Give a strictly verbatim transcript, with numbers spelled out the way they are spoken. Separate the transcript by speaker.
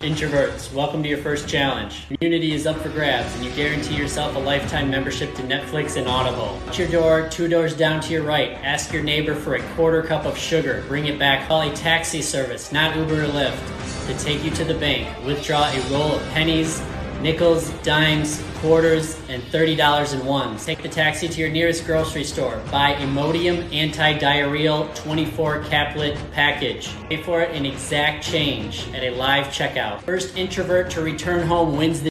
Speaker 1: Introverts, welcome to your first challenge. Community is up for grabs and you guarantee yourself a lifetime membership to Netflix and Audible. At your door, two doors down to your right, ask your neighbor for a quarter cup of sugar. Bring it back. Call a taxi service, not Uber or Lyft, to take you to the bank. Withdraw a roll of pennies, nickels, dimes, quarters, and thirty dollars in ones. Take the taxi to your nearest grocery store. Buy Imodium Anti-Diarrheal twenty-four caplet package. Pay for it in exact change at a live checkout. First introvert to return home wins the